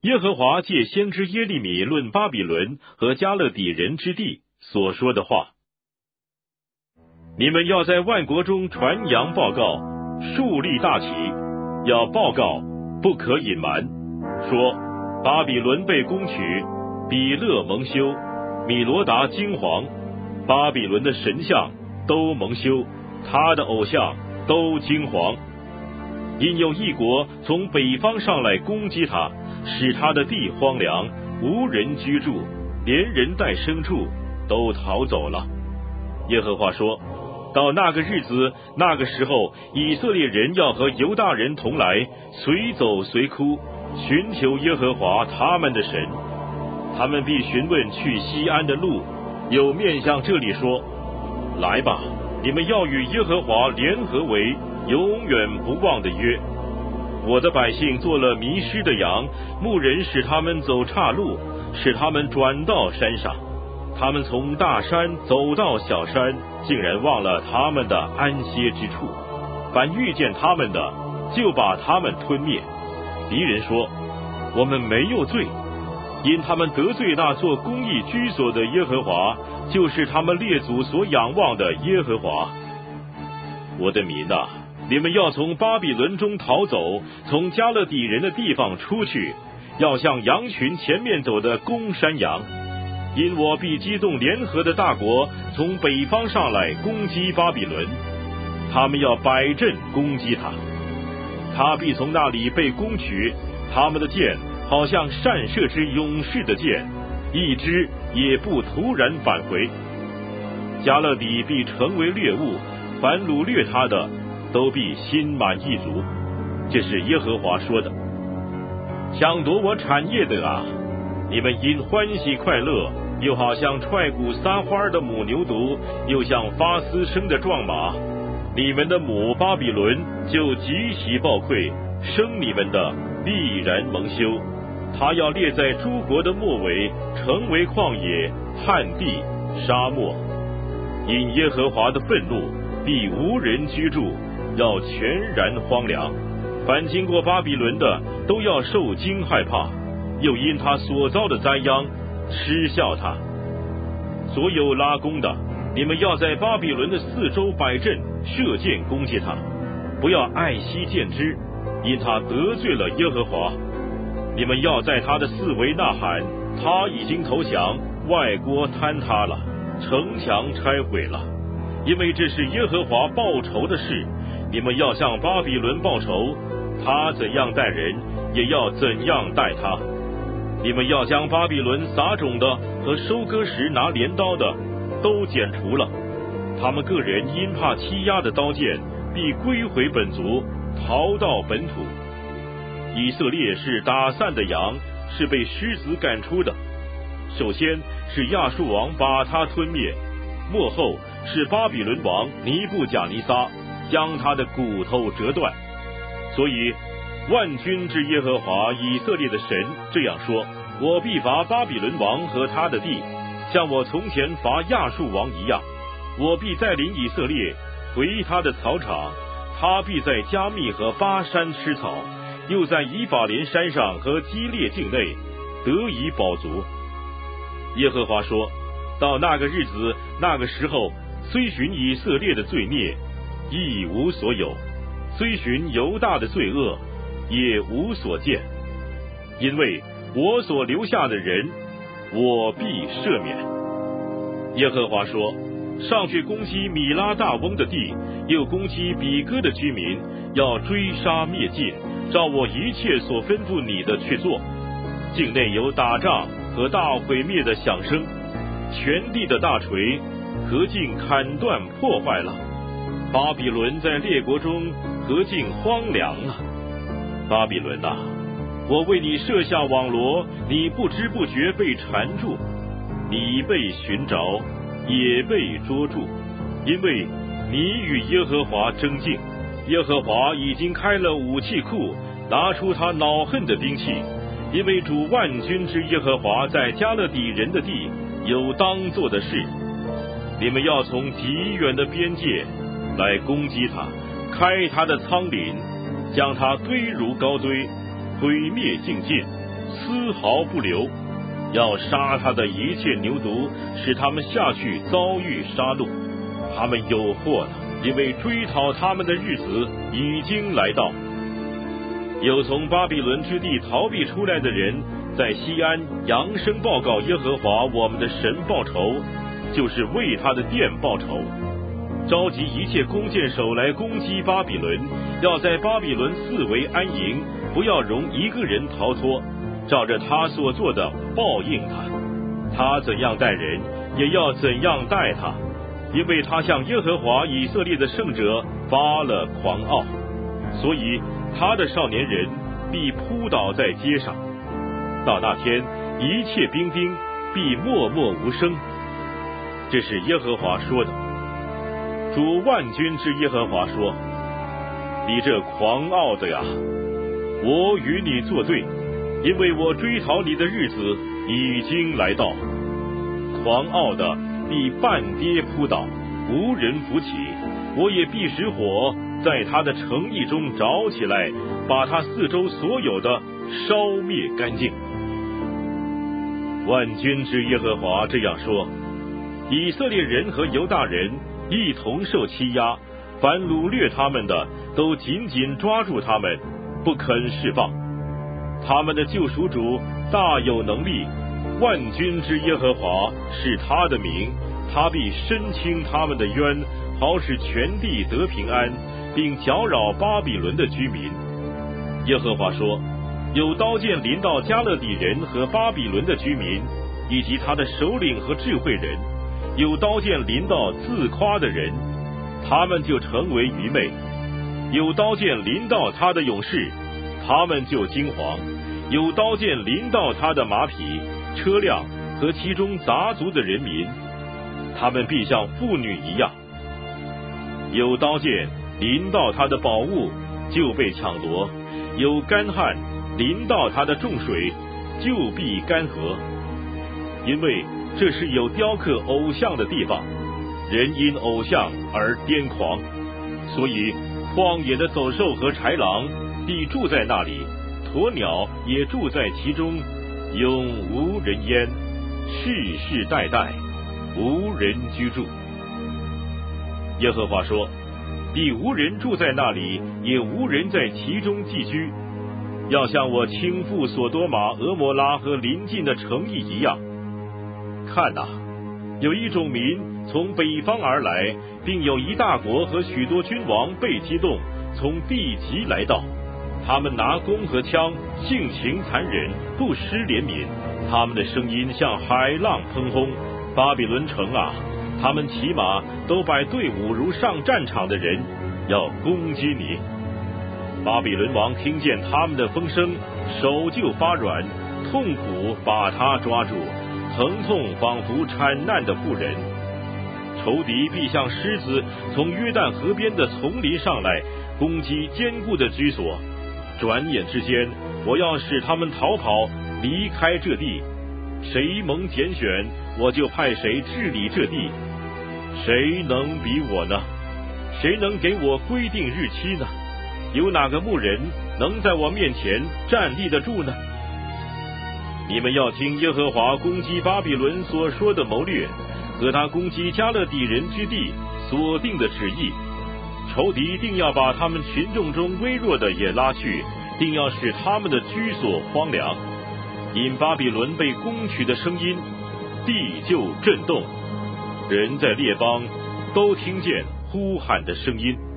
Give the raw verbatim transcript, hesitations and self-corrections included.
耶和华借先知耶利米论巴比伦和加勒底人之地所说的话。你们要在万国中传扬报告，树立大旗，要报告，不可隐瞒，说巴比伦被攻取，比勒蒙羞，米罗达惊惶，巴比伦的神像都蒙羞，他的偶像都惊惶。因有一国从北方上来攻击他，使他的地荒凉，无人居住，连人带牲畜都逃走了。耶和华说，到那个日子，那个时候，以色列人要和犹大人同来，随走随哭，寻求耶和华他们的神。他们必询问去西安的路，有面向这里说，来吧，你们要与耶和华联合为永远不忘的约。我的百姓做了迷失的羊，牧人使他们走岔路，使他们转到山上。他们从大山走到小山，竟然忘了他们的安歇之处。凡遇见他们的，就把他们吞灭。敌人说，我们没有罪，因他们得罪那做公义居所的耶和华，就是他们列祖所仰望的耶和华。我的民啊，你们要从巴比伦中逃走，从加勒底人的地方出去，要像羊群前面走的公山羊。因我必激动联合的大国从北方上来攻击巴比伦，他们要摆阵攻击他，他必从那里被攻取。他们的箭好像善射之勇士的箭，一支也不突然返回。加勒底必成为掠物，凡掳掠他的都必心满意足。这是耶和华说的。抢夺我产业的啊，你们因欢喜快乐，又好像踹鼓撒花的母牛犊，又像发嘶声的壮马。你们的母巴比伦就极其暴溃，生你们的必然蒙羞。他要列在诸国的末尾，成为旷野、旱地、沙漠。因耶和华的愤怒，必无人居住，要全然荒凉。凡经过巴比伦的，都要受惊害怕，又因他所遭的灾殃嗤笑他。所有拉弓的，你们要在巴比伦的四周摆阵，射箭攻击他，不要爱惜箭支，因他得罪了耶和华。你们要在他的四围呐喊，他已经投降，外郭坍塌了，城墙拆毁了，因为这是耶和华报仇的事。你们要向巴比伦报仇，他怎样待人，也要怎样待他。你们要将巴比伦撒种的和收割时拿镰刀的都剪除了，他们个人因怕欺压的刀剑，必归回本族，逃到本土。以色列是打散的羊，是被狮子赶出的。首先是亚述王把他吞灭，末后是巴比伦王尼布甲尼撒将他的骨头折断。所以万军之耶和华以色列的神这样说，我必罚巴比伦王和他的地，像我从前罚亚述王一样。我必带领以色列回他的草场，他必在加密和巴山吃草，又在以法莲山上和基列境内得以饱足。耶和华说，到那个日子那个时候，虽寻以色列的罪孽，一无所有；虽寻犹大的罪恶，也无所见。因为我所留下的人，我必赦免。耶和华说，上去攻击米拉大翁的地，又攻击比哥的居民，要追杀灭尽，照我一切所吩咐你的去做。境内有打仗和大毁灭的响声，全地的大锤何竟砍断破坏了。巴比伦在列国中何竟荒凉了。巴比伦啊，我为你设下网罗，你不知不觉被缠住，你被寻着，也被捉住，因为你与耶和华争竞。耶和华已经开了武器库，拿出他恼恨的兵器，因为主万军之耶和华在加勒底人的地有当做的事。你们要从极远的边界来攻击他，开他的仓廪，将他堆如高堆，毁灭尽尽， 丝毫不留，要杀他的一切牛犊，使他们下去遭遇杀戮。他们有祸了，因为追讨他们的日子已经来到。有从巴比伦之地逃避出来的人，在西安扬声报告耶和华我们的神报仇，就是为他的殿报仇，召集一切弓箭手来攻击巴比伦，要在巴比伦四围安营，不要容一个人逃脱，照着他所做的报应他。他怎样待人，也要怎样待他，因为他向耶和华以色列的圣者发了狂傲，所以他的少年人必扑倒在街上。到那天，一切兵丁必默默无声。这是耶和华说的。主万军之耶和华说：你这狂傲的呀，我与你作对，因为我追讨你的日子已经来到。狂傲的必半跌扑倒，无人扶起，我也必使火在他的城邑中着起来，把他四周所有的烧灭干净。万军之耶和华这样说：以色列人和犹大人一同受欺压，凡掳掠他们的都紧紧抓住他们，不肯释放。他们的救赎主大有能力，万军之耶和华是他的名，他必伸清他们的冤，好使全地得平安，并搅扰巴比伦的居民。耶和华说：有刀剑临到加勒底人和巴比伦的居民，以及他的首领和智慧人；有刀剑临到自夸的人，他们就成为愚昧；有刀剑临到他的勇士，他们就惊惶；有刀剑临到他的马匹、车辆和其中杂族的人民，他们必像妇女一样；有刀剑临到他的宝物，就被抢夺；有干旱临到他的众水，就必干涸。因为这是有雕刻偶像的地方，人因偶像而癫狂，所以荒野的走兽和豺狼必住在那里，鸵鸟也住在其中，永无人烟，世世代代无人居住。耶和华说：必无人住在那里，也无人在其中寄居，要像我倾覆所多玛、俄摩拉和邻近的城邑一样。看哪，有一种民从北方而来，并有一大国和许多君王被激动，从地极来到。他们拿弓和枪，性情残忍，不失怜悯。他们的声音像海浪喷轰。巴比伦城啊，他们骑马都摆队伍，如上战场的人，要攻击你。巴比伦王听见他们的风声，手就发软，痛苦把他抓住，疼痛仿佛产难的妇人。仇敌必像狮子从约旦河边的丛林上来，攻击坚固的居所。转眼之间，我要使他们逃跑，离开这地。谁蒙拣选，我就派谁治理这地。谁能比我呢？谁能给我规定日期呢？有哪个牧人能在我面前站立得住呢？你们要听耶和华攻击巴比伦所说的谋略，和他攻击加勒底人之地所定的旨意。仇敌定要把他们群众中微弱的也拉去，定要使他们的居所荒凉。因巴比伦被攻取的声音，地就震动，人在列邦都听见呼喊的声音。